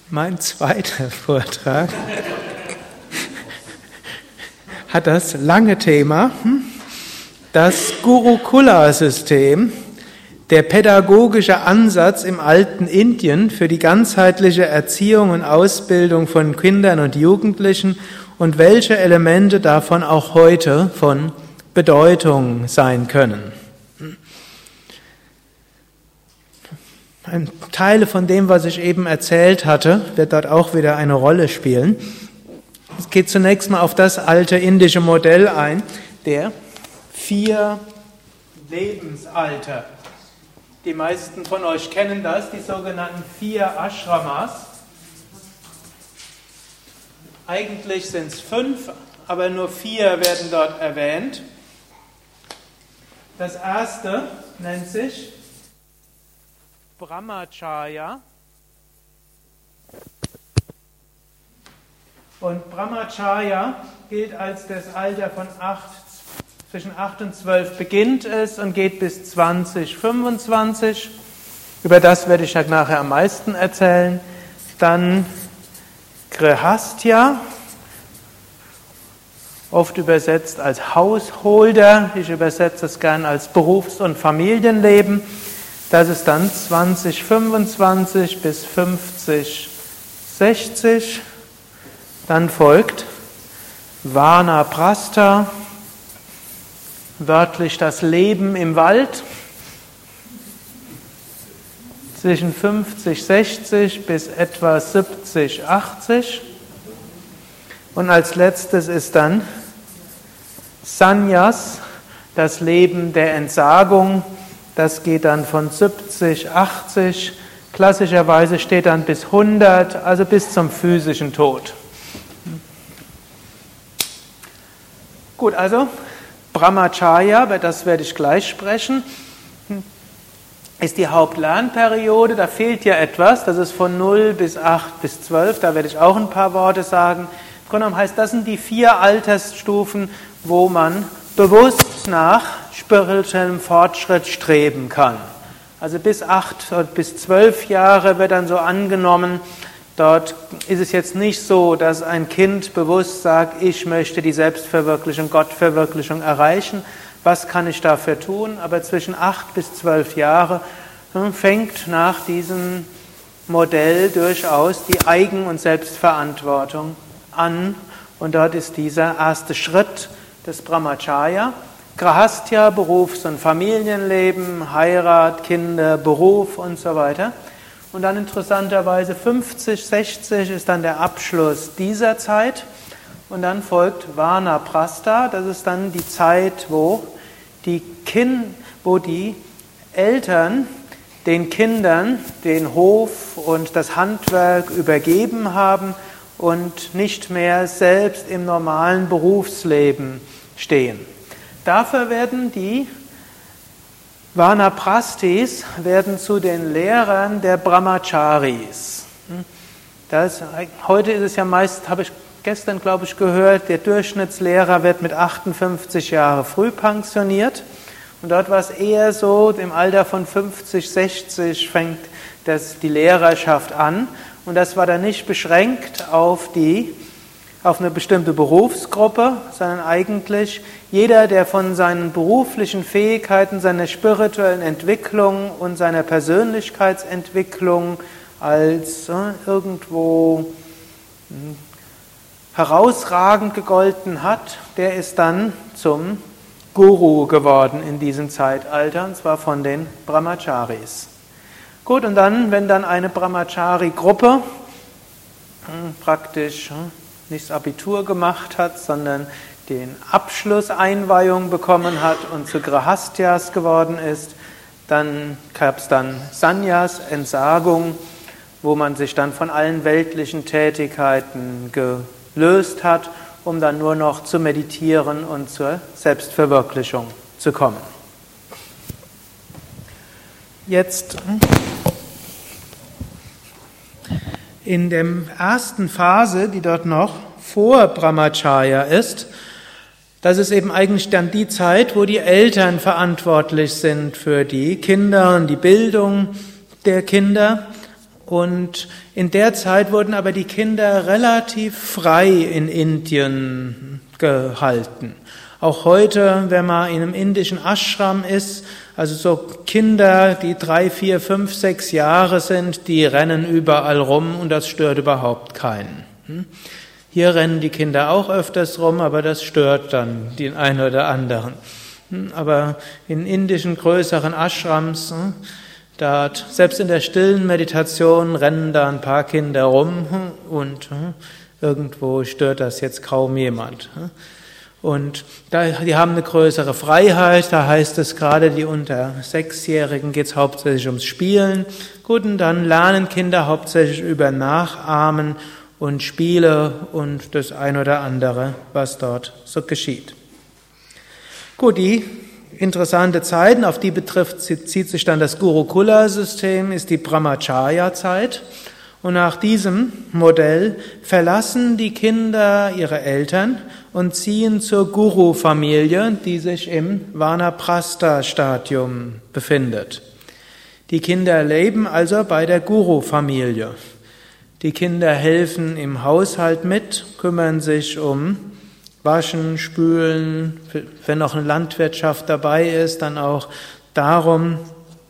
Mein zweiter Vortrag hat das lange Thema, das Gurukula-System, der pädagogische Ansatz im alten Indien für die ganzheitliche Erziehung und Ausbildung von Kindern und Jugendlichen und welche Elemente davon auch heute von Bedeutung sein können. Teile von dem, was ich eben erzählt hatte, wird dort auch wieder eine Rolle spielen. Es geht zunächst mal auf das alte indische Modell ein, der 4 Lebensalter. Die meisten von euch kennen das, die sogenannten 4 Ashramas. Eigentlich sind es 5, aber nur 4 werden dort erwähnt. Das erste nennt sich Brahmacharya. Und Brahmacharya gilt als das Alter von zwischen 8 und 12 beginnt es und geht bis 20, 25. Über das werde ich nachher am meisten erzählen. Dann Grihastha, oft übersetzt als Hausholder. Ich übersetze es gern als Berufs- und Familienleben. Das ist dann 20, 25 bis 50, 60. Dann folgt Vanaprastha, wörtlich das Leben im Wald, zwischen 50, 60 bis etwa 70, 80. Und als letztes ist dann Sannyas, das Leben der Entsagung. Das geht dann von 70, 80, klassischerweise steht dann bis 100, also bis zum physischen Tod. Gut, also Brahmacharya, über das werde ich gleich sprechen, ist die Hauptlernperiode. Da fehlt ja etwas, das ist von 0 bis 8 bis 12, da werde ich auch ein paar Worte sagen. Im Grunde genommen heißt, das sind die 4 Altersstufen, wo man bewusst nach spirituellem Fortschritt streben kann. Also bis 8 oder bis 12 Jahre wird dann so angenommen, dort ist es jetzt nicht so, dass ein Kind bewusst sagt, ich möchte die Selbstverwirklichung, Gottverwirklichung erreichen. Was kann ich dafür tun? Aber zwischen 8 bis 12 Jahre fängt nach diesem Modell durchaus die Eigen- und Selbstverantwortung an. Und dort ist dieser erste Schritt des Brahmacharya. Grihastha, Berufs- und Familienleben, Heirat, Kinder, Beruf und so weiter. Und dann interessanterweise 50, 60 ist dann der Abschluss dieser Zeit. Und dann folgt Vanaprastha, das ist dann die Zeit, wo die Eltern den Kindern den Hof und das Handwerk übergeben haben und nicht mehr selbst im normalen Berufsleben stehen. Dafür werden die Vanaprasthis zu den Lehrern der Brahmacharis. Heute ist es ja meist, habe ich gestern, glaube ich, gehört, der Durchschnittslehrer wird mit 58 Jahren früh pensioniert. Und dort war es eher so, im Alter von 50, 60 fängt die Lehrerschaft an. Und das war dann nicht beschränkt auf eine bestimmte Berufsgruppe, sondern eigentlich jeder, der von seinen beruflichen Fähigkeiten, seiner spirituellen Entwicklung und seiner Persönlichkeitsentwicklung als irgendwo herausragend gegolten hat, der ist dann zum Guru geworden in diesem Zeitalter, und zwar von den Brahmacharis. Gut, und dann, wenn dann eine Brahmachari-Gruppe praktisch nicht das Abitur gemacht hat, sondern den Abschlusseinweihung bekommen hat und zu Grihasthas geworden ist, dann gab es dann Sannyas, Entsagung, wo man sich dann von allen weltlichen Tätigkeiten gelöst hat, um dann nur noch zu meditieren und zur Selbstverwirklichung zu kommen. Jetzt in der ersten Phase, die dort noch vor Brahmacharya ist, das ist eben eigentlich dann die Zeit, wo die Eltern verantwortlich sind für die Kinder und die Bildung der Kinder. Und in der Zeit wurden aber die Kinder relativ frei in Indien gehalten. Auch heute, wenn man in einem indischen Ashram ist, also so Kinder, die 3, 4, 5, 6 Jahre sind, die rennen überall rum und das stört überhaupt keinen. Hier rennen die Kinder auch öfters rum, aber das stört dann den einen oder anderen. Aber in indischen größeren Ashrams, dort, selbst in der stillen Meditation rennen da ein paar Kinder rum und irgendwo stört das jetzt kaum jemand. Und die haben eine größere Freiheit, da heißt es gerade, die unter 6-Jährigen geht es hauptsächlich ums Spielen. Gut, und dann lernen Kinder hauptsächlich über Nachahmen und Spiele und das ein oder andere, was dort so geschieht. Gut, die interessante Zeiten, auf die zieht sich dann das Gurukula-System, ist die Brahmacharya-Zeit. Und nach diesem Modell verlassen die Kinder ihre Eltern und ziehen zur Guru-Familie, die sich im Vanaprastha-Stadium befindet. Die Kinder leben also bei der Guru-Familie. Die Kinder helfen im Haushalt mit, kümmern sich um Waschen, Spülen, wenn noch eine Landwirtschaft dabei ist, dann auch darum,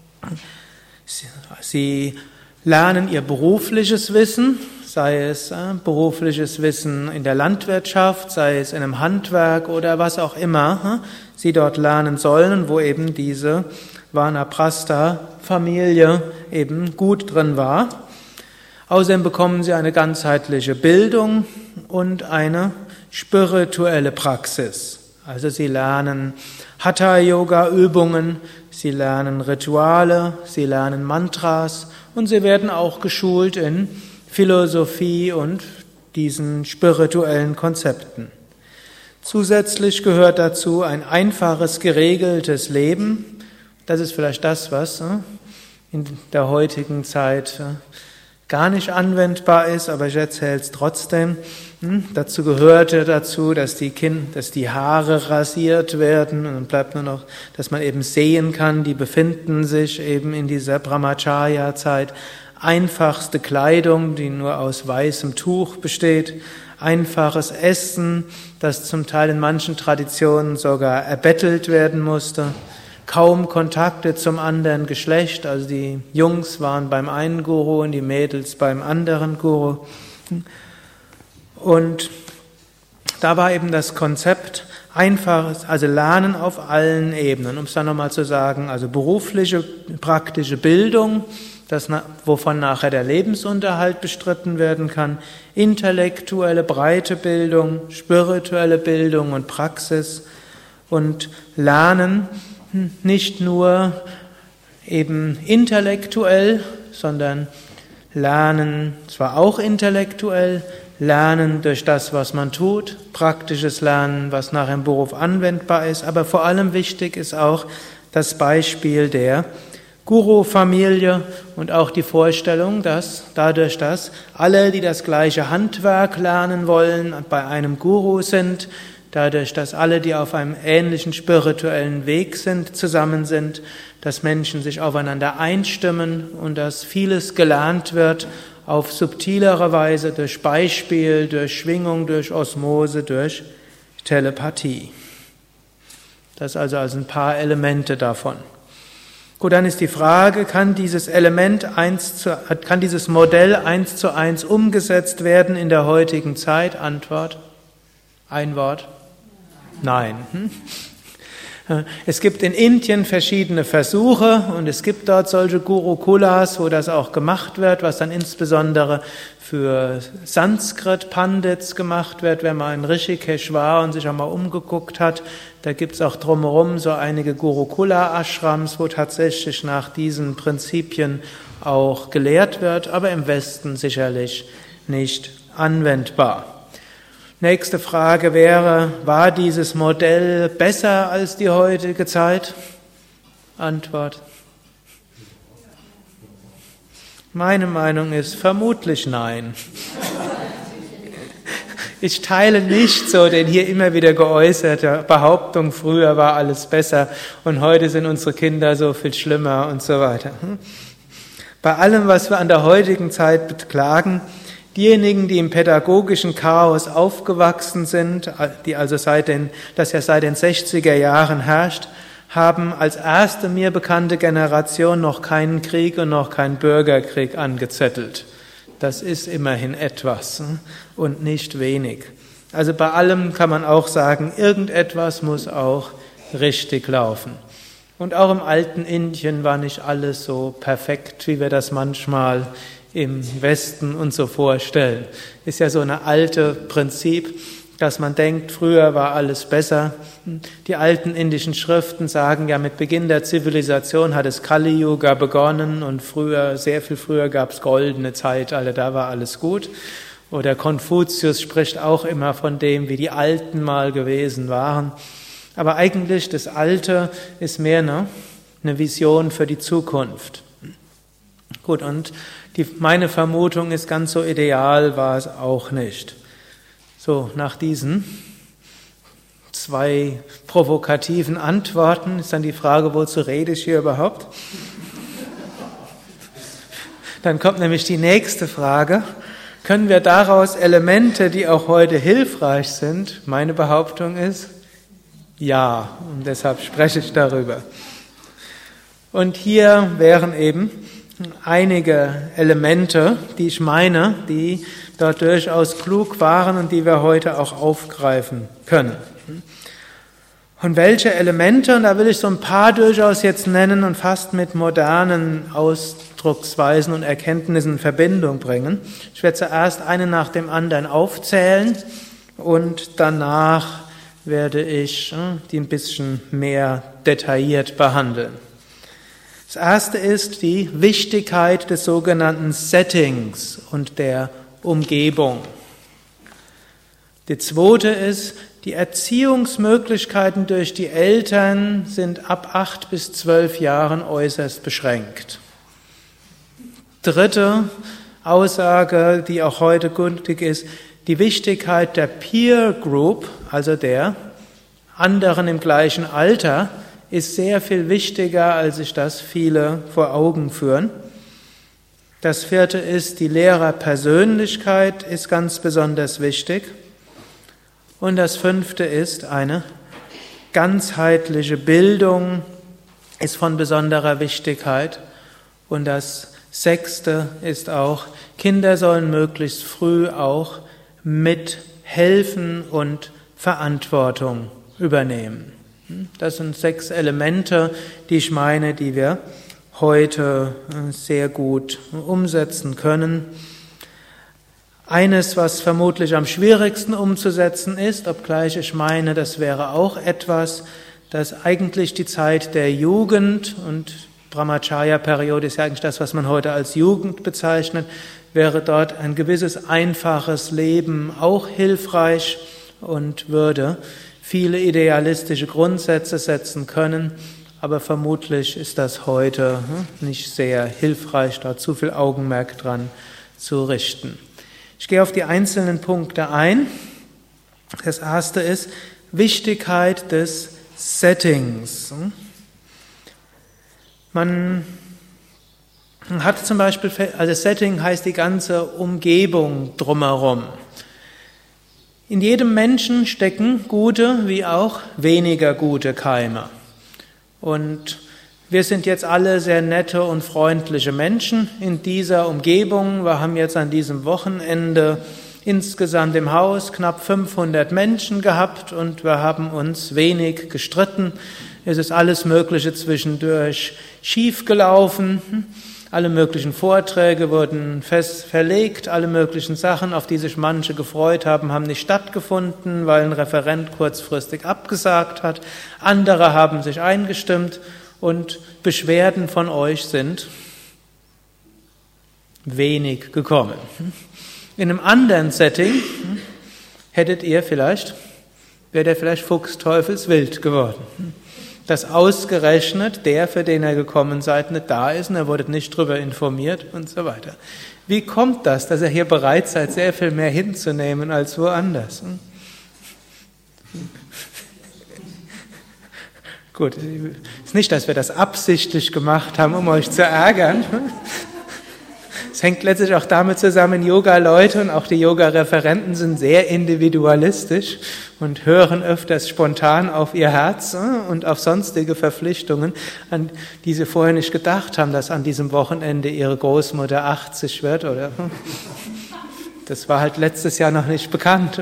sie lernen ihr berufliches Wissen, sei es berufliches Wissen in der Landwirtschaft, sei es in einem Handwerk oder was auch immer sie dort lernen sollen, wo eben diese Vanaprastha-Familie eben gut drin war. Außerdem bekommen sie eine ganzheitliche Bildung und eine spirituelle Praxis. Also sie lernen Hatha-Yoga-Übungen, sie lernen Rituale, sie lernen Mantras und sie werden auch geschult in Philosophie und diesen spirituellen Konzepten. Zusätzlich gehört dazu ein einfaches, geregeltes Leben. Das ist vielleicht das, was in der heutigen Zeit gar nicht anwendbar ist, aber ich erzähle es trotzdem. Dazu gehörte dass die Haare rasiert werden und dann bleibt nur noch, dass man eben sehen kann, die befinden sich eben in dieser Brahmacharya-Zeit. Einfachste Kleidung, die nur aus weißem Tuch besteht. Einfaches Essen, das zum Teil in manchen Traditionen sogar erbettelt werden musste. Kaum Kontakte zum anderen Geschlecht, also die Jungs waren beim einen Guru und die Mädels beim anderen Guru. Und da war eben das Konzept einfaches, also Lernen auf allen Ebenen, um es dann nochmal zu sagen, also berufliche, praktische Bildung, wovon nachher der Lebensunterhalt bestritten werden kann, intellektuelle, breite Bildung, spirituelle Bildung und Praxis und Lernen, nicht nur eben intellektuell, sondern Lernen zwar auch intellektuell, Lernen durch das, was man tut, praktisches Lernen, was nachher im Beruf anwendbar ist, aber vor allem wichtig ist auch das Beispiel der Guru-Familie und auch die Vorstellung, dass dadurch, dass alle, die das gleiche Handwerk lernen wollen, bei einem Guru sind, dadurch, dass alle, die auf einem ähnlichen spirituellen Weg sind, zusammen sind, dass Menschen sich aufeinander einstimmen und dass vieles gelernt wird auf subtilere Weise durch Beispiel, durch Schwingung, durch Osmose, durch Telepathie. Das also als ein paar Elemente davon. Gut, dann ist die Frage, kann dieses Modell 1:1 umgesetzt werden in der heutigen Zeit? Antwort: ein Wort: Nein. Es gibt in Indien verschiedene Versuche und es gibt dort solche Gurukulas, wo das auch gemacht wird, was dann insbesondere für Sanskrit-Pandits gemacht wird, wenn man in Rishikesh war und sich auch mal umgeguckt hat. Da gibt es auch drumherum so einige Gurukula-Ashrams, wo tatsächlich nach diesen Prinzipien auch gelehrt wird, aber im Westen sicherlich nicht anwendbar. Nächste Frage wäre, war dieses Modell besser als die heutige Zeit? Antwort: Meine Meinung ist vermutlich nein. Ich teile nicht so den hier immer wieder geäußerte Behauptung, früher war alles besser und heute sind unsere Kinder so viel schlimmer und so weiter. Bei allem, was wir an der heutigen Zeit beklagen, diejenigen, die im pädagogischen Chaos aufgewachsen sind, das ja seit den 60er Jahren herrscht, haben als erste mir bekannte Generation noch keinen Krieg und noch keinen Bürgerkrieg angezettelt. Das ist immerhin etwas und nicht wenig. Also bei allem kann man auch sagen, irgendetwas muss auch richtig laufen. Und auch im alten Indien war nicht alles so perfekt, wie wir das manchmal im Westen uns so vorstellen. Ist ja so ein altes Prinzip, dass man denkt, früher war alles besser. Die alten indischen Schriften sagen ja, mit Beginn der Zivilisation hat es Kali-Yuga begonnen und sehr viel früher gab es goldene Zeitalter, da war alles gut. Oder Konfuzius spricht auch immer von dem, wie die Alten mal gewesen waren. Aber eigentlich das Alte ist mehr eine Vision für die Zukunft. Gut, und meine Vermutung ist, ganz so ideal war es auch nicht. So, nach diesen 2 provokativen Antworten ist dann die Frage, wozu rede ich hier überhaupt? Dann kommt nämlich die nächste Frage. Können wir daraus Elemente, die auch heute hilfreich sind? Meine Behauptung ist, ja, und deshalb spreche ich darüber. Und hier wären eben einige Elemente, die ich meine, die dort durchaus klug waren und die wir heute auch aufgreifen können. Und welche Elemente, und da will ich so ein paar durchaus jetzt nennen und fast mit modernen Ausdrucksweisen und Erkenntnissen in Verbindung bringen. Ich werde zuerst eine nach dem anderen aufzählen und danach werde ich die ein bisschen mehr detailliert behandeln. Das erste ist die Wichtigkeit des sogenannten Settings und der Umgebung. Die zweite ist, die Erziehungsmöglichkeiten durch die Eltern sind ab 8 bis 12 Jahren äußerst beschränkt. Dritte Aussage, die auch heute gültig ist, die Wichtigkeit der Peer Group, also der anderen im gleichen Alter, ist sehr viel wichtiger, als sich das viele vor Augen führen. Das vierte ist, die Lehrerpersönlichkeit ist ganz besonders wichtig. Und das fünfte ist, eine ganzheitliche Bildung ist von besonderer Wichtigkeit. Und das sechste ist auch, Kinder sollen möglichst früh auch mithelfen und Verantwortung übernehmen. Das sind 6 Elemente, die ich meine, die wir heute sehr gut umsetzen können. Eines, was vermutlich am schwierigsten umzusetzen ist, obgleich ich meine, das wäre auch etwas, das eigentlich die Zeit der Jugend, und Brahmacharya-Periode ist ja eigentlich das, was man heute als Jugend bezeichnet, wäre dort ein gewisses einfaches Leben auch hilfreich und würde viele idealistische Grundsätze setzen können, aber vermutlich ist das heute nicht sehr hilfreich, da zu viel Augenmerk dran zu richten. Ich gehe auf die einzelnen Punkte ein. Das erste ist Wichtigkeit des Settings. Man hat zum Beispiel, also Setting heißt die ganze Umgebung drumherum. In jedem Menschen stecken gute wie auch weniger gute Keime. Und wir sind jetzt alle sehr nette und freundliche Menschen in dieser Umgebung. Wir haben jetzt an diesem Wochenende insgesamt im Haus knapp 500 Menschen gehabt und wir haben uns wenig gestritten. Es ist alles Mögliche zwischendurch schiefgelaufen. Alle möglichen Vorträge wurden fest verlegt, alle möglichen Sachen, auf die sich manche gefreut haben, haben nicht stattgefunden, weil ein Referent kurzfristig abgesagt hat. Andere haben sich eingestimmt und Beschwerden von euch sind wenig gekommen. In einem anderen Setting wäre der vielleicht fuchsteufelswild geworden. Dass ausgerechnet der, für den er gekommen seid, nicht da ist und er wurde nicht darüber informiert und so weiter. Wie kommt das, dass ihr hier bereit seid, sehr viel mehr hinzunehmen als woanders? Gut, es ist nicht, dass wir das absichtlich gemacht haben, um euch zu ärgern. Es hängt letztlich auch damit zusammen, Yoga-Leute und auch die Yoga-Referenten sind sehr individualistisch und hören öfters spontan auf ihr Herz und auf sonstige Verpflichtungen, an die sie vorher nicht gedacht haben, dass an diesem Wochenende ihre Großmutter 80 wird, oder? Das war halt letztes Jahr noch nicht bekannt.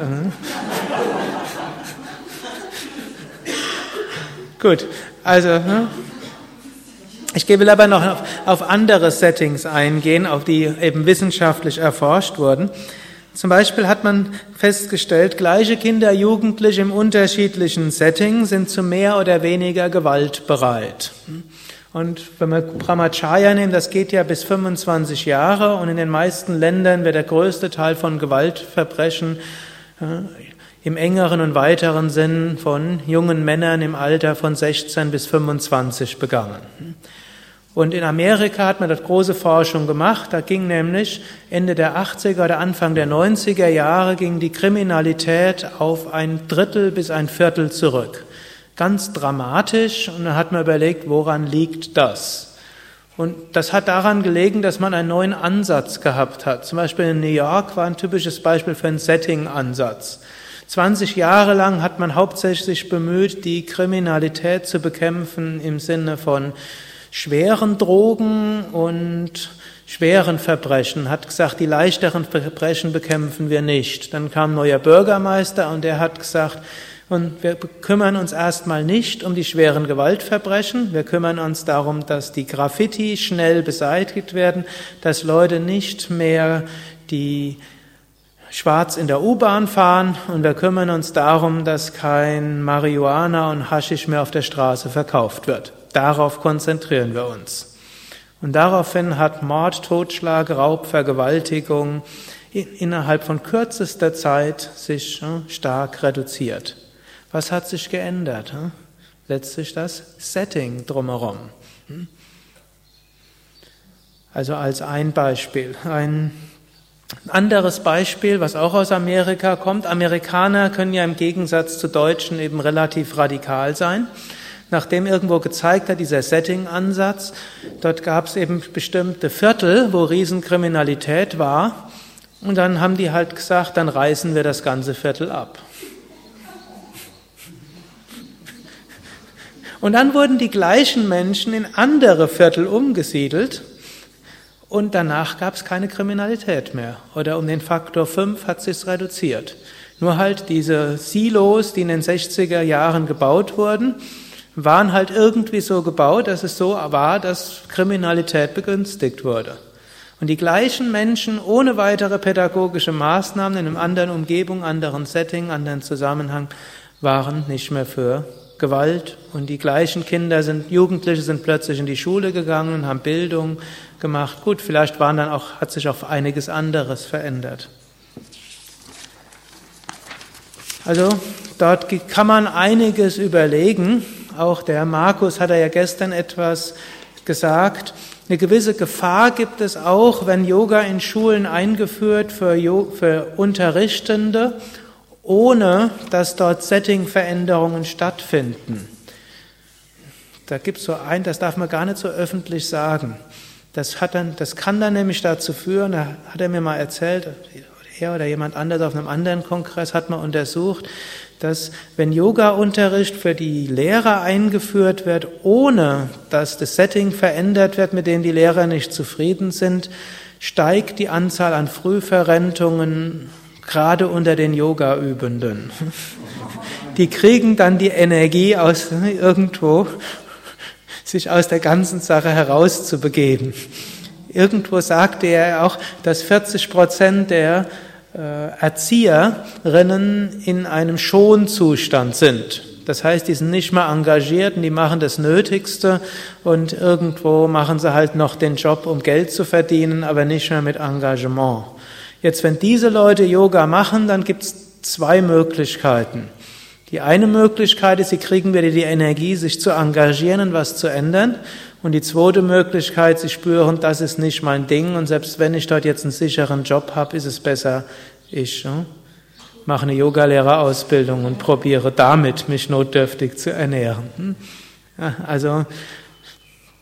Gut, also ich will aber noch auf andere Settings eingehen, auf die eben wissenschaftlich erforscht wurden. Zum Beispiel hat man festgestellt, gleiche Kinder, Jugendliche im unterschiedlichen Setting sind zu mehr oder weniger Gewalt bereit. Und wenn wir Brahmacharya nehmen, das geht ja bis 25 Jahre und in den meisten Ländern wird der größte Teil von Gewaltverbrechen im engeren und weiteren Sinn von jungen Männern im Alter von 16 bis 25 begangen. Und in Amerika hat man dort große Forschung gemacht. Da ging nämlich Ende der 80er oder Anfang der 90er Jahre ging die Kriminalität auf 1/3 bis 1/4 zurück. Ganz dramatisch. Und dann hat man überlegt, woran liegt das? Und das hat daran gelegen, dass man einen neuen Ansatz gehabt hat. Zum Beispiel in New York war ein typisches Beispiel für einen Setting-Ansatz. 20 Jahre lang hat man hauptsächlich sich bemüht, die Kriminalität zu bekämpfen im Sinne von schweren Drogen und schweren Verbrechen. Hat gesagt, die leichteren Verbrechen bekämpfen wir nicht. Dann kam ein neuer Bürgermeister und der hat gesagt, und wir kümmern uns erstmal nicht um die schweren Gewaltverbrechen. Wir kümmern uns darum, dass die Graffiti schnell beseitigt werden, dass Leute nicht mehr die schwarz in der U-Bahn fahren, und wir kümmern uns darum, dass kein Marihuana und Haschisch mehr auf der Straße verkauft wird. Darauf konzentrieren wir uns. Und daraufhin hat Mord, Totschlag, Raub, Vergewaltigung innerhalb von kürzester Zeit sich stark reduziert. Was hat sich geändert? Letztlich das Setting drumherum. Also als ein Beispiel. Ein anderes Beispiel, was auch aus Amerika kommt. Amerikaner können ja im Gegensatz zu Deutschen eben relativ radikal sein. Nachdem irgendwo gezeigt hat, dieser Setting-Ansatz, dort gab es eben bestimmte Viertel, wo Riesenkriminalität war. Und dann haben die halt gesagt, dann reißen wir das ganze Viertel ab. Und dann wurden die gleichen Menschen in andere Viertel umgesiedelt. Und danach gab es keine Kriminalität mehr. Oder um den Faktor 5 hat sich's reduziert. Nur halt diese Silos, die in den 60er Jahren gebaut wurden, waren halt irgendwie so gebaut, dass es so war, dass Kriminalität begünstigt wurde. Und die gleichen Menschen ohne weitere pädagogische Maßnahmen in einer anderen Umgebung, anderen Setting, anderen Zusammenhang waren nicht mehr für Gewalt. Und die gleichen Jugendliche sind plötzlich in die Schule gegangen und haben Bildung gemacht. Gut, vielleicht hat sich auch einiges anderes verändert. Also dort kann man einiges überlegen. Auch der Markus hat ja gestern etwas gesagt. Eine gewisse Gefahr gibt es auch, wenn Yoga in Schulen eingeführt für Unterrichtende, ohne dass dort Setting-Veränderungen stattfinden. Da gibt's das darf man gar nicht so öffentlich sagen. Das kann dann nämlich dazu führen, da hat er mir mal erzählt, er oder jemand anderes auf einem anderen Kongress hat mal untersucht, dass wenn Yoga-Unterricht für die Lehrer eingeführt wird, ohne dass das Setting verändert wird, mit dem die Lehrer nicht zufrieden sind, steigt die Anzahl an Frühverrentungen gerade unter den Yoga-Übenden. Die kriegen dann die Energie aus irgendwo, sich aus der ganzen Sache herauszubegeben. Irgendwo sagte er auch, dass 40% der Erzieherinnen in einem Schonzustand sind. Das heißt, die sind nicht mehr engagiert und die machen das Nötigste und irgendwo machen sie halt noch den Job, um Geld zu verdienen, aber nicht mehr mit Engagement. Jetzt, wenn diese Leute Yoga machen, dann gibt's 2 Möglichkeiten. Die eine Möglichkeit ist, sie kriegen wieder die Energie, sich zu engagieren und was zu ändern. Und die zweite Möglichkeit, sie spüren, das ist nicht mein Ding und selbst wenn ich dort jetzt einen sicheren Job habe, ist es besser, ich mache eine Yogalehrerausbildung und probiere damit, mich notdürftig zu ernähren. Also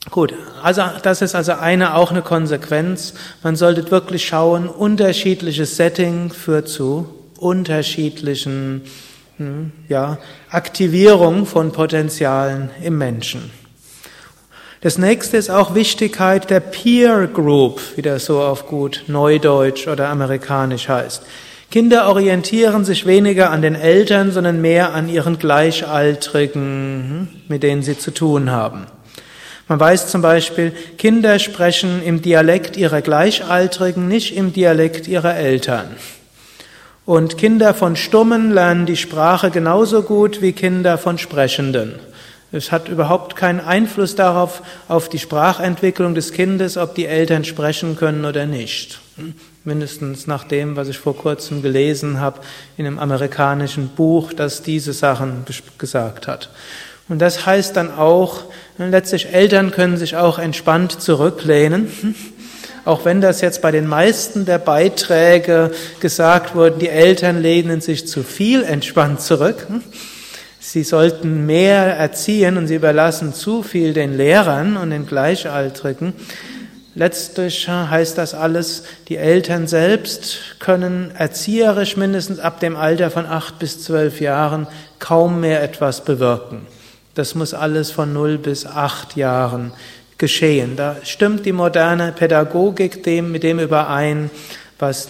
Gut, also das ist also auch eine Konsequenz. Man sollte wirklich schauen, unterschiedliches Setting führt zu unterschiedlichen Aktivierung von Potenzialen im Menschen. Das nächste ist auch Wichtigkeit der Peer Group, wie das so auf gut Neudeutsch oder Amerikanisch heißt. Kinder orientieren sich weniger an den Eltern, sondern mehr an ihren Gleichaltrigen, mit denen sie zu tun haben. Man weiß zum Beispiel, Kinder sprechen im Dialekt ihrer Gleichaltrigen, nicht im Dialekt ihrer Eltern. Und Kinder von Stummen lernen die Sprache genauso gut wie Kinder von Sprechenden. Es hat überhaupt keinen Einfluss darauf, auf die Sprachentwicklung des Kindes, ob die Eltern sprechen können oder nicht. Mindestens nach dem, was ich vor kurzem gelesen habe in einem amerikanischen Buch, das diese Sachen gesagt hat. Und das heißt dann auch, letztlich Eltern können sich auch entspannt zurücklehnen. Auch wenn das jetzt bei den meisten der Beiträge gesagt wurde, die Eltern lehnen sich zu viel entspannt zurück. Sie sollten mehr erziehen und sie überlassen zu viel den Lehrern und den Gleichaltrigen. Letztlich heißt das alles, die Eltern selbst können erzieherisch mindestens ab dem Alter von 8 bis 12 Jahren kaum mehr etwas bewirken. Das muss alles von 0 bis 8 Jahren geschehen. Da stimmt die moderne Pädagogik mit dem überein, was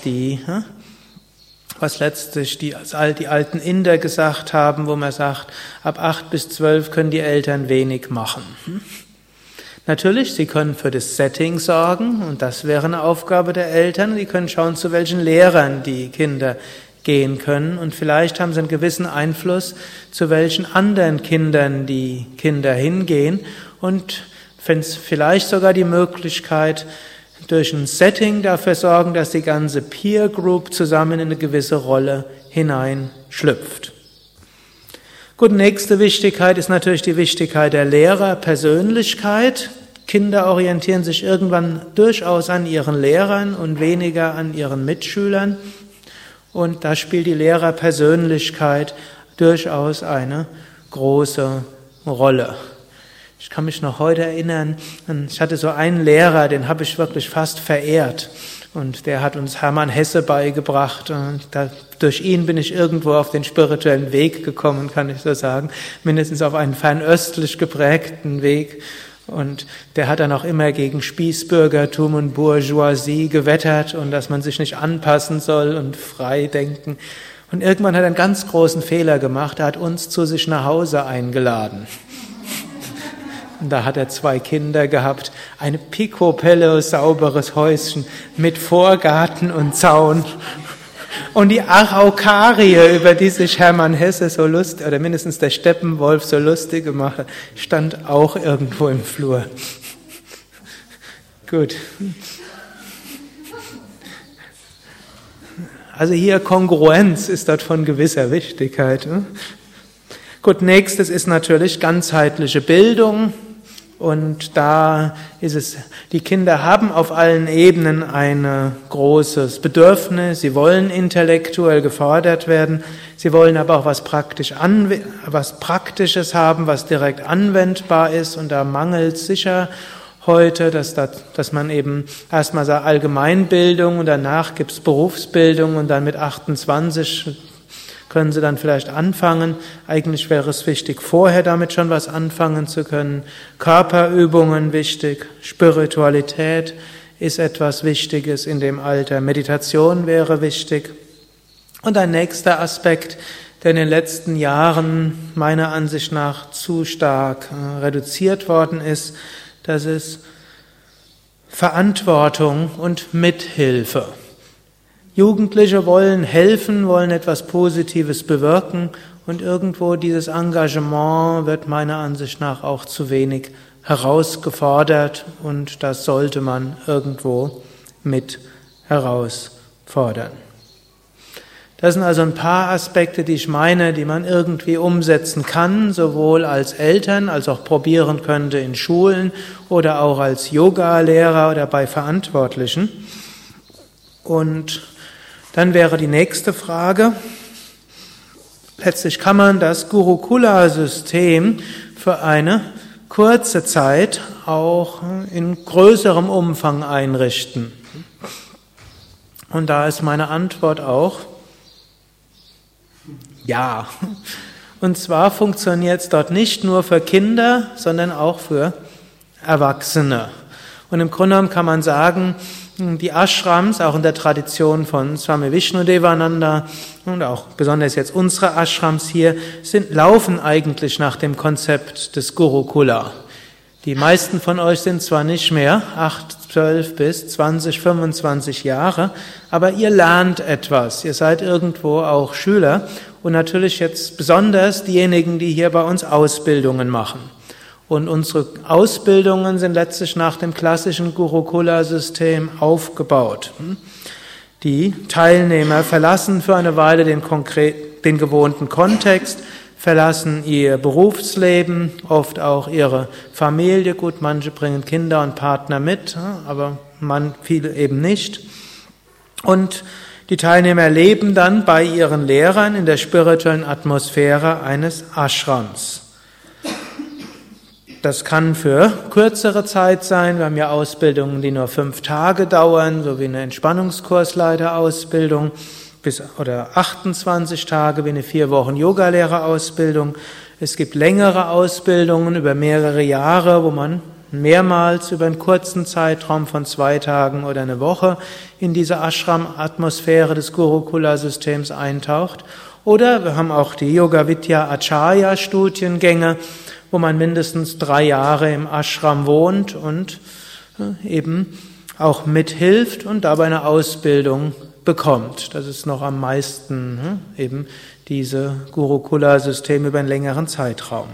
letztlich die alten Inder gesagt haben, wo man sagt, ab 8 bis 12 können die Eltern wenig machen. Natürlich, sie können für das Setting sorgen und das wäre eine Aufgabe der Eltern. Sie können schauen, zu welchen Lehrern die Kinder gehen können und vielleicht haben sie einen gewissen Einfluss, zu welchen anderen Kindern die Kinder hingehen und vielleicht sogar die Möglichkeit, durch ein Setting dafür sorgen, dass die ganze Peer Group zusammen in eine gewisse Rolle hineinschlüpft. Gut, nächste Wichtigkeit ist natürlich die Wichtigkeit der Lehrerpersönlichkeit. Kinder orientieren sich irgendwann durchaus an ihren Lehrern und weniger an ihren Mitschülern. Und da spielt die Lehrerpersönlichkeit durchaus eine große Rolle. Ich kann mich noch heute erinnern, ich hatte so einen Lehrer, den habe ich wirklich fast verehrt. Und der hat uns Hermann Hesse beigebracht. Und durch ihn bin ich irgendwo auf den spirituellen Weg gekommen, kann ich so sagen. Mindestens auf einen fernöstlich geprägten Weg. Und der hat dann auch immer gegen Spießbürgertum und Bourgeoisie gewettert und dass man sich nicht anpassen soll und frei denken. Und irgendwann hat er einen ganz großen Fehler gemacht. Er hat uns zu sich nach Hause eingeladen. Und da hat er 2 Kinder gehabt, eine picobello sauberes Häuschen mit Vorgarten und Zaun. Und die Araukarie, über die sich Hermann Hesse so lustig, oder mindestens der Steppenwolf so lustig gemacht hat, stand auch irgendwo im Flur. Gut. Also hier Kongruenz ist dort von gewisser Wichtigkeit. Gut, nächstes ist natürlich ganzheitliche Bildung. Und da ist es, die Kinder haben auf allen Ebenen ein großes Bedürfnis. Sie wollen intellektuell gefordert werden. Sie wollen aber auch was Praktisches haben, was direkt anwendbar ist. Und da mangelt es sicher heute, dass man eben erstmal sagt Allgemeinbildung und danach gibt's Berufsbildung und dann mit 28 können Sie dann vielleicht anfangen. Eigentlich wäre es wichtig, vorher damit schon was anfangen zu können. Körperübungen wichtig, Spiritualität ist etwas Wichtiges in dem Alter. Meditation wäre wichtig. Und ein nächster Aspekt, der in den letzten Jahren meiner Ansicht nach zu stark reduziert worden ist, das ist Verantwortung und Mithilfe. Jugendliche wollen helfen, wollen etwas Positives bewirken und irgendwo dieses Engagement wird meiner Ansicht nach auch zu wenig herausgefordert und das sollte man irgendwo mit herausfordern. Das sind also ein paar Aspekte, die ich meine, die man irgendwie umsetzen kann, sowohl als Eltern als auch probieren könnte in Schulen oder auch als Yoga-Lehrer oder bei Verantwortlichen. Und dann wäre die nächste Frage, letztlich kann man das Gurukula-System für eine kurze Zeit auch in größerem Umfang einrichten? Und da ist meine Antwort auch ja. Und zwar funktioniert es dort nicht nur für Kinder, sondern auch für Erwachsene. Und im Grunde genommen kann man sagen, die Ashrams, auch in der Tradition von Swami Vishnudevananda und auch besonders jetzt unsere Ashrams hier, laufen eigentlich nach dem Konzept des Gurukula. Die meisten von euch sind zwar nicht mehr 8, 12 bis 20, 25 Jahre, aber ihr lernt etwas. Ihr seid irgendwo auch Schüler und natürlich jetzt besonders diejenigen, die hier bei uns Ausbildungen machen. Und unsere Ausbildungen sind letztlich nach dem klassischen Gurukula-System aufgebaut. Die Teilnehmer verlassen für eine Weile den gewohnten Kontext, verlassen ihr Berufsleben, oft auch ihre Familie. Gut, manche bringen Kinder und Partner mit, aber viele eben nicht. Und die Teilnehmer leben dann bei ihren Lehrern in der spirituellen Atmosphäre eines Ashrams. Das kann für kürzere Zeit sein. Wir haben ja Ausbildungen, die nur 5 Tage dauern, so wie eine Entspannungskursleiterausbildung, oder 28 Tage wie eine 4 Wochen Yogalehrerausbildung. Es gibt längere Ausbildungen über mehrere Jahre, wo man mehrmals über einen kurzen Zeitraum von 2 Tagen oder eine Woche in diese Ashram-Atmosphäre des Gurukula-Systems eintaucht. Oder wir haben auch die Yoga Vidya Acharya Studiengänge, wo man mindestens 3 Jahre im Ashram wohnt und eben auch mithilft und dabei eine Ausbildung bekommt. Das ist noch am meisten eben diese Gurukula-System über einen längeren Zeitraum.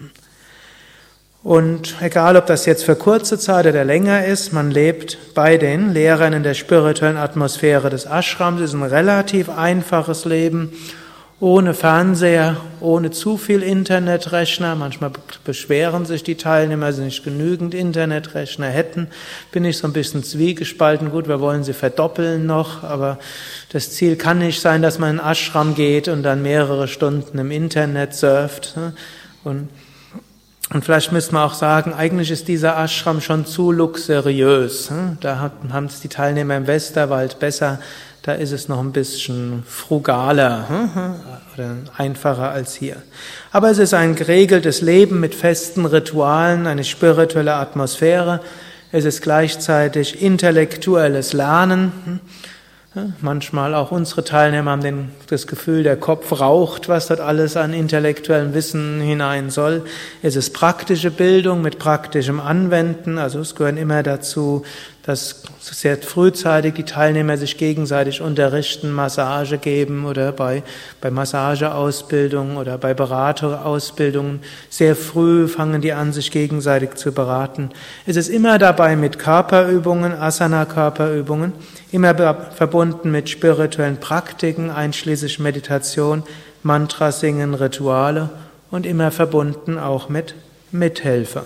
Und egal, ob das jetzt für kurze Zeit oder länger ist, man lebt bei den Lehrern in der spirituellen Atmosphäre des Ashrams. Es ist ein relativ einfaches Leben, ohne Fernseher, ohne zu viel Internetrechner. Manchmal beschweren sich die Teilnehmer, sie nicht genügend Internetrechner hätten. Bin ich so ein bisschen zwiegespalten. Gut, wir wollen sie verdoppeln noch, aber das Ziel kann nicht sein, dass man in den Ashram geht und dann mehrere Stunden im Internet surft. Und vielleicht müsste man auch sagen, eigentlich ist dieser Ashram schon zu luxuriös. Da haben es die Teilnehmer im Westerwald besser. Da ist es noch ein bisschen frugaler oder einfacher als hier. Aber es ist ein geregeltes Leben mit festen Ritualen, eine spirituelle Atmosphäre. Es ist gleichzeitig intellektuelles Lernen. Manchmal auch unsere Teilnehmer haben das Gefühl, der Kopf raucht, was dort alles an intellektuellem Wissen hinein soll. Es ist praktische Bildung mit praktischem Anwenden, also es gehören immer dazu, dass sehr frühzeitig die Teilnehmer sich gegenseitig unterrichten, Massage geben oder bei Massageausbildungen oder bei Beraterausbildungen. Sehr früh fangen die an, sich gegenseitig zu beraten. Es ist immer dabei mit Körperübungen, Asana-Körperübungen, immer verbunden mit spirituellen Praktiken, einschließlich Meditation, Mantra singen, Rituale und immer verbunden auch mit Mithilfe.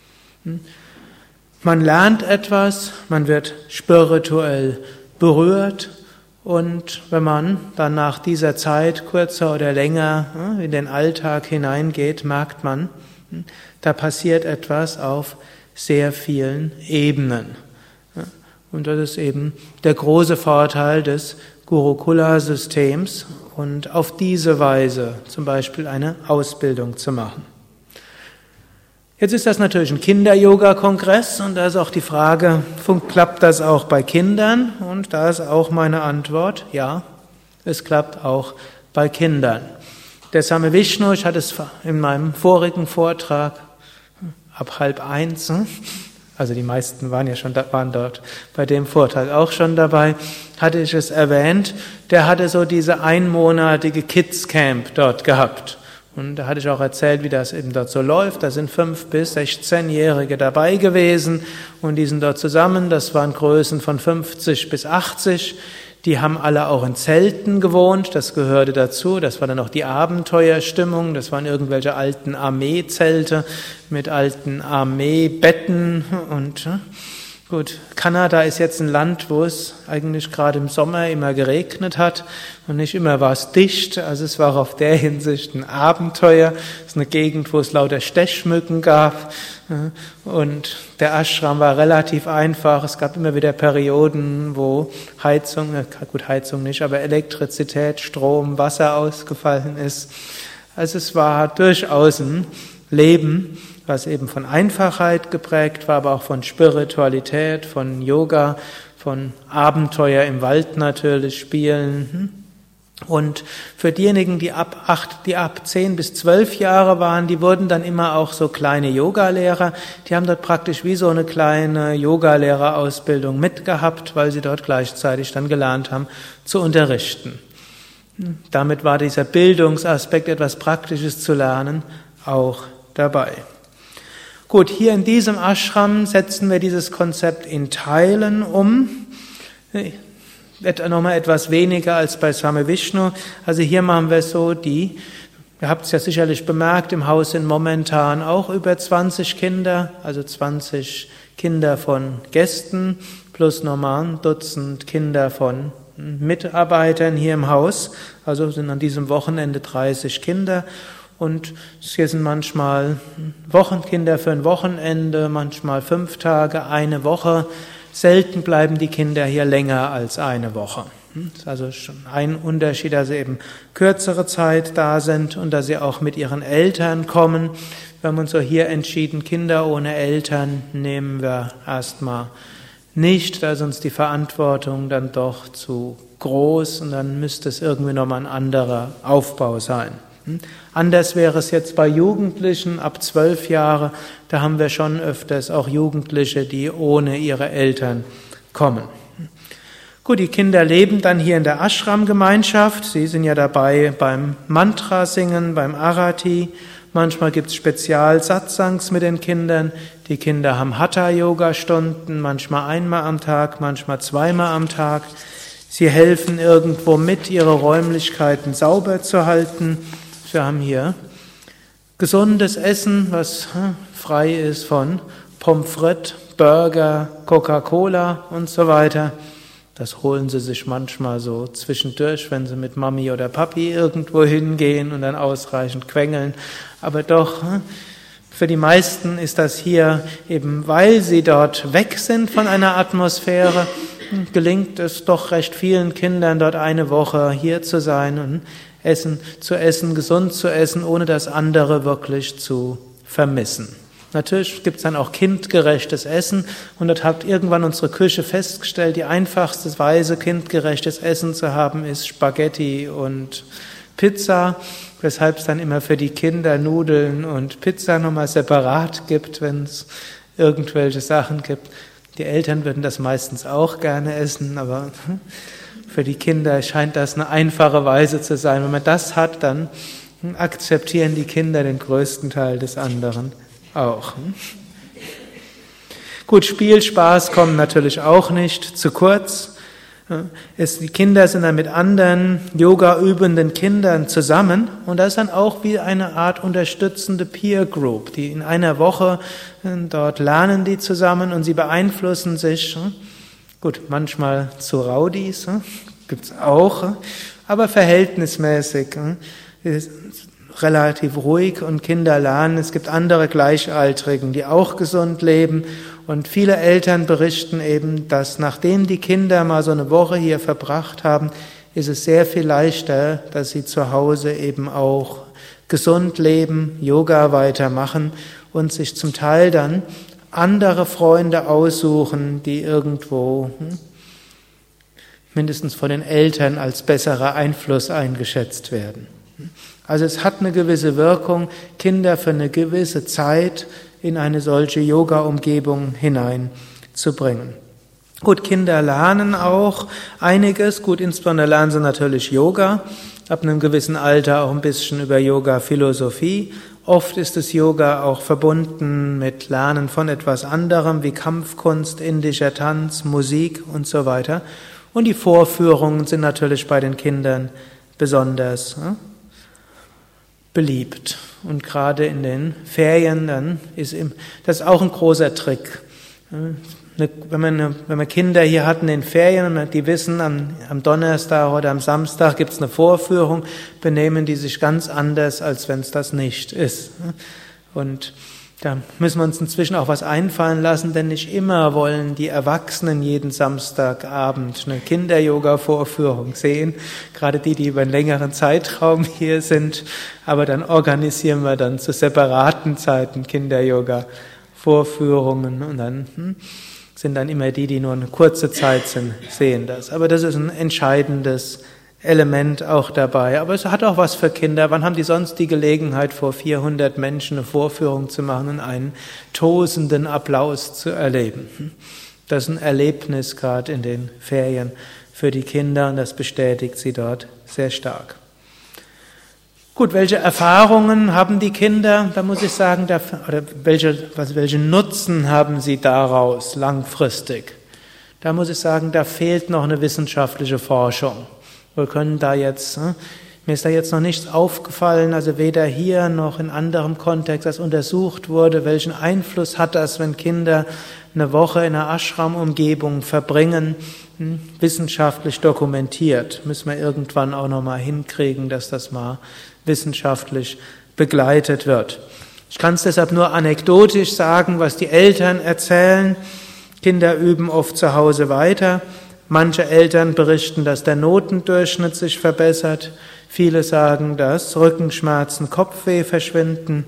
Man lernt etwas, man wird spirituell berührt und wenn man dann nach dieser Zeit kürzer oder länger in den Alltag hineingeht, merkt man, da passiert etwas auf sehr vielen Ebenen. Und das ist eben der große Vorteil des Gurukula-Systems und auf diese Weise zum Beispiel eine Ausbildung zu machen. Jetzt ist das natürlich ein Kinder-Yoga-Kongress und da ist auch die Frage, klappt das auch bei Kindern? Und da ist auch meine Antwort, ja, es klappt auch bei Kindern. Der Swami Vishnu, ich hatte es in meinem vorigen Vortrag ab 12:30, also die meisten waren dort bei dem Vortrag auch schon dabei, hatte ich es erwähnt, der hatte so diese einmonatige Kids Camp dort gehabt. Und da hatte ich auch erzählt, wie das eben dort so läuft. Da sind 5- bis 16-Jährige dabei gewesen und die sind dort zusammen. Das waren Größen von 50 bis 80. Die haben alle auch in Zelten gewohnt, das gehörte dazu. Das war dann auch die Abenteuerstimmung. Das waren irgendwelche alten Armeezelte mit alten Armeebetten und Gut, Kanada ist jetzt ein Land, wo es eigentlich gerade im Sommer immer geregnet hat und nicht immer war es dicht. Also es war auch auf der Hinsicht ein Abenteuer. Es ist eine Gegend, wo es lauter Stechmücken gab. Und der Ashram war relativ einfach. Es gab immer wieder Perioden, wo Heizung nicht, aber Elektrizität, Strom, Wasser ausgefallen ist. Also es war durchaus ein Leben, was eben von Einfachheit geprägt war, aber auch von Spiritualität, von Yoga, von Abenteuer im Wald natürlich, Spielen. Und für diejenigen, die ab 10 bis 12 Jahre waren, die wurden dann immer auch so kleine Yogalehrer. Die haben dort praktisch wie so eine kleine Yogalehrerausbildung mitgehabt, weil sie dort gleichzeitig dann gelernt haben zu unterrichten. Damit war dieser Bildungsaspekt, etwas Praktisches zu lernen, auch dabei. Gut, hier in diesem Ashram setzen wir dieses Konzept in Teilen um. Nochmal etwas weniger als bei Swami Vishnu. Also hier machen wir es so, ihr habt es ja sicherlich bemerkt, im Haus sind momentan auch über 20 Kinder, also 20 Kinder von Gästen plus nochmal ein Dutzend Kinder von Mitarbeitern hier im Haus. Also sind an diesem Wochenende 30 Kinder. Und hier sind manchmal Wochenkinder für ein Wochenende, manchmal 5 Tage, eine Woche. Selten bleiben die Kinder hier länger als eine Woche. Das ist also schon ein Unterschied, dass sie eben kürzere Zeit da sind und dass sie auch mit ihren Eltern kommen. Wir haben uns so hier entschieden, Kinder ohne Eltern nehmen wir erstmal nicht, da ist uns die Verantwortung dann doch zu groß und dann müsste es irgendwie nochmal ein anderer Aufbau sein. Anders wäre es jetzt bei Jugendlichen ab 12 Jahre, da haben wir schon öfters auch Jugendliche, die ohne ihre Eltern kommen. Gut, die Kinder leben dann hier in der Ashram-Gemeinschaft, sie sind ja dabei beim Mantra-Singen, beim Arati, manchmal gibt es Spezial-Satsangs mit den Kindern, die Kinder haben Hatha-Yoga-Stunden, manchmal einmal am Tag, manchmal zweimal am Tag. Sie helfen irgendwo mit, ihre Räumlichkeiten sauber zu halten. Wir haben hier gesundes Essen, was frei ist von Pommes frites, Burger, Coca-Cola und so weiter. Das holen sie sich manchmal so zwischendurch, wenn sie mit Mami oder Papi irgendwo hingehen und dann ausreichend quengeln. Aber doch, für die meisten ist das hier eben, weil sie dort weg sind von einer Atmosphäre, gelingt es doch recht vielen Kindern dort eine Woche hier zu sein und gesund zu essen, ohne das andere wirklich zu vermissen. Natürlich gibt es dann auch kindgerechtes Essen und dort hat irgendwann unsere Küche festgestellt, die einfachste Weise, kindgerechtes Essen zu haben, ist Spaghetti und Pizza, weshalb es dann immer für die Kinder Nudeln und Pizza nochmal separat gibt, wenn es irgendwelche Sachen gibt. Die Eltern würden das meistens auch gerne essen, aber für die Kinder scheint das eine einfache Weise zu sein. Wenn man das hat, dann akzeptieren die Kinder den größten Teil des anderen auch. Gut, Spielspaß kommt natürlich auch nicht zu kurz. Die Kinder sind dann mit anderen Yoga-übenden Kindern zusammen und das ist dann auch wie eine Art unterstützende Peer Group, die in einer Woche dort lernen die zusammen und sie beeinflussen sich. Gut, manchmal zu Rowdies, gibt's auch, aber verhältnismäßig ist relativ ruhig und Kinder lernen. Es gibt andere Gleichaltrigen, die auch gesund leben und viele Eltern berichten eben, dass nachdem die Kinder mal so eine Woche hier verbracht haben, ist es sehr viel leichter, dass sie zu Hause eben auch gesund leben, Yoga weitermachen und sich zum Teil dann andere Freunde aussuchen, die irgendwo mindestens von den Eltern als besserer Einfluss eingeschätzt werden. Also es hat eine gewisse Wirkung, Kinder für eine gewisse Zeit in eine solche Yoga-Umgebung hineinzubringen. Gut, Kinder lernen auch einiges, gut, insbesondere lernen sie natürlich Yoga, ab einem gewissen Alter auch ein bisschen über Yoga-Philosophie. Oft ist das Yoga auch verbunden mit Lernen von etwas anderem, wie Kampfkunst, indischer Tanz, Musik und so weiter. Und die Vorführungen sind natürlich bei den Kindern besonders beliebt. Und gerade in den Ferien dann das ist auch ein großer Trick. wenn wir Kinder hier hatten in Ferien und die wissen, am Donnerstag oder am Samstag gibt's eine Vorführung, benehmen die sich ganz anders, als wenn es das nicht ist. Und da müssen wir uns inzwischen auch was einfallen lassen, denn nicht immer wollen die Erwachsenen jeden Samstagabend eine Kinder-Yoga-Vorführung sehen, gerade die über einen längeren Zeitraum hier sind, aber dann organisieren wir dann zu separaten Zeiten Kinder-Yoga-Vorführungen und dann sind dann immer die nur eine kurze Zeit sind, sehen das. Aber das ist ein entscheidendes Element auch dabei. Aber es hat auch was für Kinder. Wann haben die sonst die Gelegenheit, vor 400 Menschen eine Vorführung zu machen und einen tosenden Applaus zu erleben? Das ist ein Erlebnis gerade in den Ferien für die Kinder und das bestätigt sie dort sehr stark. Gut, welche Erfahrungen haben die Kinder? Da muss ich sagen, oder welche Nutzen haben sie daraus langfristig? Da muss ich sagen, da fehlt noch eine wissenschaftliche Forschung. Wir können mir ist da jetzt noch nichts aufgefallen, also weder hier noch in anderem Kontext, das untersucht wurde, welchen Einfluss hat das, wenn Kinder eine Woche in einer Ashram-Umgebung verbringen, wissenschaftlich dokumentiert. Müssen wir irgendwann auch noch mal hinkriegen, dass das mal wissenschaftlich begleitet wird. Ich kann es deshalb nur anekdotisch sagen, was die Eltern erzählen. Kinder üben oft zu Hause weiter. Manche Eltern berichten, dass der Notendurchschnitt sich verbessert. Viele sagen, dass Rückenschmerzen, Kopfweh verschwinden.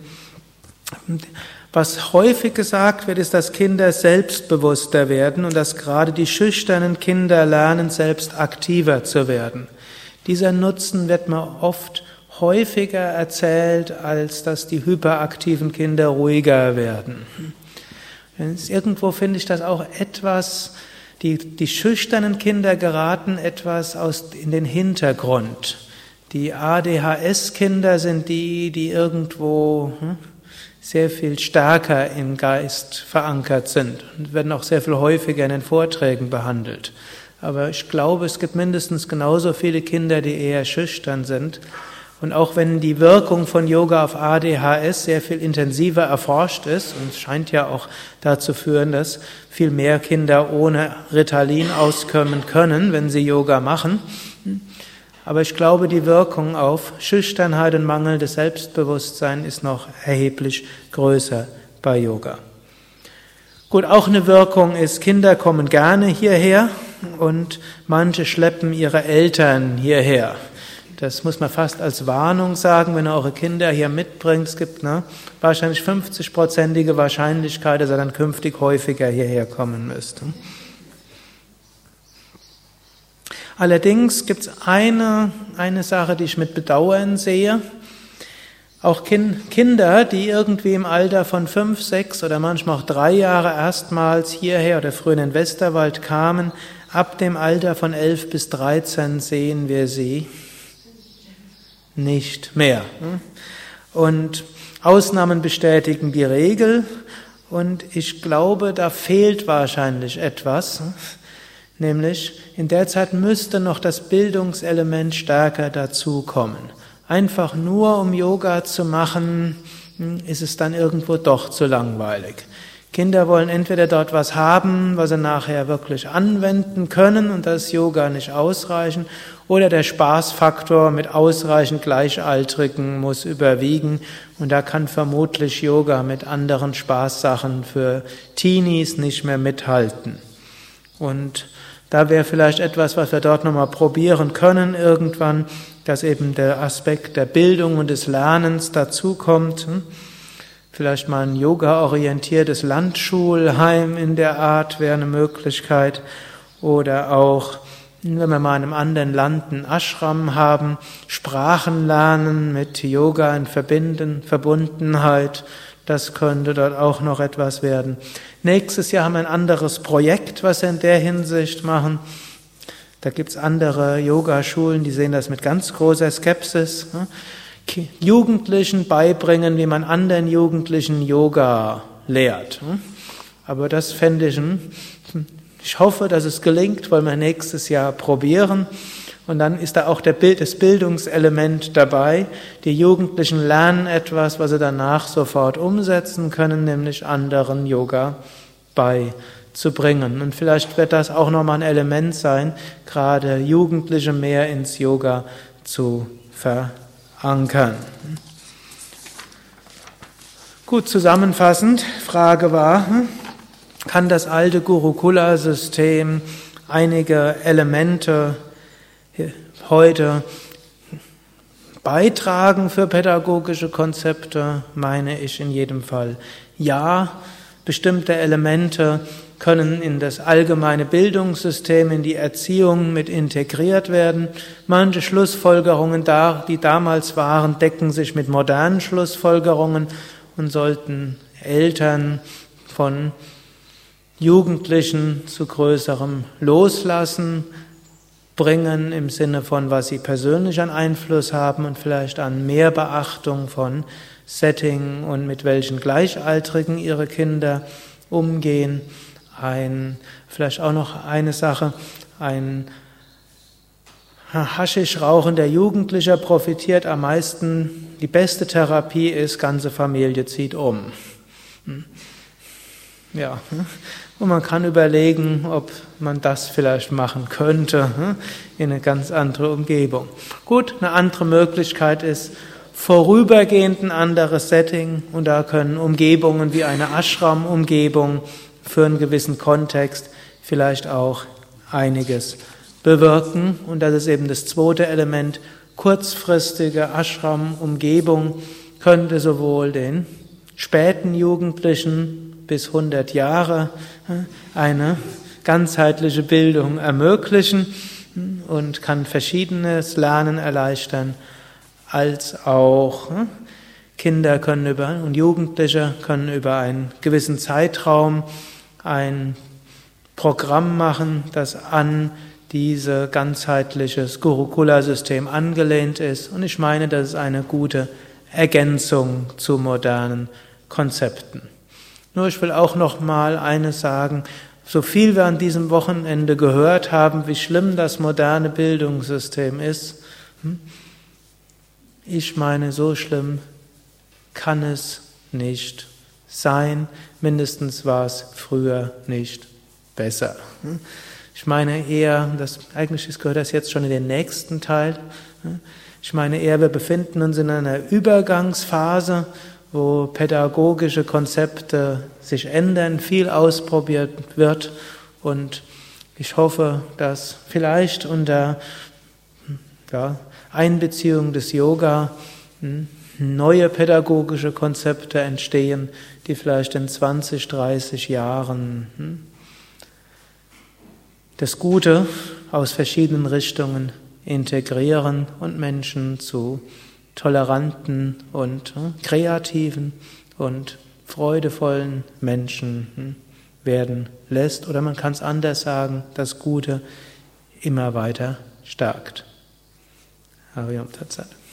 Was häufig gesagt wird, ist, dass Kinder selbstbewusster werden und dass gerade die schüchternen Kinder lernen, selbst aktiver zu werden. Dieser Nutzen wird mir oft häufiger erzählt, als dass die hyperaktiven Kinder ruhiger werden. Irgendwo finde ich das auch etwas. Die schüchternen Kinder geraten etwas in den Hintergrund. Die ADHS-Kinder sind die irgendwo sehr viel stärker im Geist verankert sind und werden auch sehr viel häufiger in den Vorträgen behandelt. Aber ich glaube, es gibt mindestens genauso viele Kinder, die eher schüchtern sind. Und auch wenn die Wirkung von Yoga auf ADHS sehr viel intensiver erforscht ist, und es scheint ja auch dazu führen, dass viel mehr Kinder ohne Ritalin auskommen können, wenn sie Yoga machen. Aber ich glaube, die Wirkung auf Schüchternheit und mangelndes Selbstbewusstsein ist noch erheblich größer bei Yoga. Gut, auch eine Wirkung ist, Kinder kommen gerne hierher und manche schleppen ihre Eltern hierher. Das muss man fast als Warnung sagen, wenn ihr eure Kinder hier mitbringt. Es gibt wahrscheinlich 50-prozentige Wahrscheinlichkeit, dass ihr dann künftig häufiger hierher kommen müsst. Allerdings gibt es eine Sache, die ich mit Bedauern sehe. Auch Kinder, die irgendwie im Alter von 5, 6 oder manchmal auch 3 Jahre erstmals hierher oder früher in den Westerwald kamen, ab dem Alter von 11 bis 13 sehen wir sie nicht mehr. Und Ausnahmen bestätigen die Regel und ich glaube, da fehlt wahrscheinlich etwas, nämlich in der Zeit müsste noch das Bildungselement stärker dazukommen. Einfach nur um Yoga zu machen, ist es dann irgendwo doch zu langweilig. Kinder wollen entweder dort was haben, was sie nachher wirklich anwenden können und das Yoga nicht ausreichen, oder der Spaßfaktor mit ausreichend Gleichaltrigen muss überwiegen und da kann vermutlich Yoga mit anderen Spaßsachen für Teenies nicht mehr mithalten. Und da wäre vielleicht etwas, was wir dort nochmal probieren können irgendwann, dass eben der Aspekt der Bildung und des Lernens dazukommt. Vielleicht mal ein yoga-orientiertes Landschulheim in der Art wäre eine Möglichkeit. Oder auch, wenn wir mal in einem anderen Land einen Ashram haben, Sprachen lernen mit Yoga in Verbundenheit. Das könnte dort auch noch etwas werden. Nächstes Jahr haben wir ein anderes Projekt, was wir in der Hinsicht machen. Da gibt's andere Yogaschulen, die sehen das mit ganz großer Skepsis. Jugendlichen beibringen, wie man anderen Jugendlichen Yoga lehrt. Aber das fände ich hoffe, dass es gelingt, wollen wir nächstes Jahr probieren. Und dann ist da auch das Bildungselement dabei. Die Jugendlichen lernen etwas, was sie danach sofort umsetzen können, nämlich anderen Yoga zu bringen. Und vielleicht wird das auch nochmal ein Element sein, gerade Jugendliche mehr ins Yoga zu verankern. Gut, zusammenfassend, Frage war, kann das alte Gurukula-System einige Elemente heute beitragen für pädagogische Konzepte? Meine ich in jedem Fall ja. Bestimmte Elemente können in das allgemeine Bildungssystem, in die Erziehung mit integriert werden. Manche Schlussfolgerungen, die damals waren, decken sich mit modernen Schlussfolgerungen und sollten Eltern von Jugendlichen zu größerem Loslassen bringen, im Sinne von, was sie persönlich an Einfluss haben und vielleicht an mehr Beachtung von Setting und mit welchen Gleichaltrigen ihre Kinder umgehen. Vielleicht auch noch eine Sache, ein Haschisch rauchender Jugendlicher profitiert am meisten. Die beste Therapie ist, ganze Familie zieht um. Ja, und man kann überlegen, ob man das vielleicht machen könnte in eine ganz andere Umgebung. Gut, eine andere Möglichkeit ist vorübergehend ein anderes Setting, und da können Umgebungen wie eine Ashram-Umgebung für einen gewissen Kontext vielleicht auch einiges bewirken. Und das ist eben das zweite Element. Kurzfristige Ashram-Umgebung könnte sowohl den späten Jugendlichen bis 100 Jahre eine ganzheitliche Bildung ermöglichen und kann verschiedenes Lernen erleichtern, als auch Kinder und Jugendliche können über einen gewissen Zeitraum ein Programm machen, das an dieses ganzheitliches Gurukula-System angelehnt ist. Und ich meine, das ist eine gute Ergänzung zu modernen Konzepten. Nur ich will auch noch mal eines sagen: So viel wir an diesem Wochenende gehört haben, wie schlimm das moderne Bildungssystem ist, ich meine, so schlimm kann es nicht sein. Mindestens war es früher nicht besser. Ich meine eher, eigentlich gehört das jetzt schon in den nächsten Teil, ich meine eher, wir befinden uns in einer Übergangsphase, wo pädagogische Konzepte sich ändern, viel ausprobiert wird, und ich hoffe, dass vielleicht unter Einbeziehung des Yoga neue pädagogische Konzepte entstehen, die vielleicht in 20, 30 Jahren das Gute aus verschiedenen Richtungen integrieren und Menschen zu toleranten und kreativen und freudevollen Menschen werden lässt. Oder man kann es anders sagen, das Gute immer weiter stärkt. Hariom Tat Sat.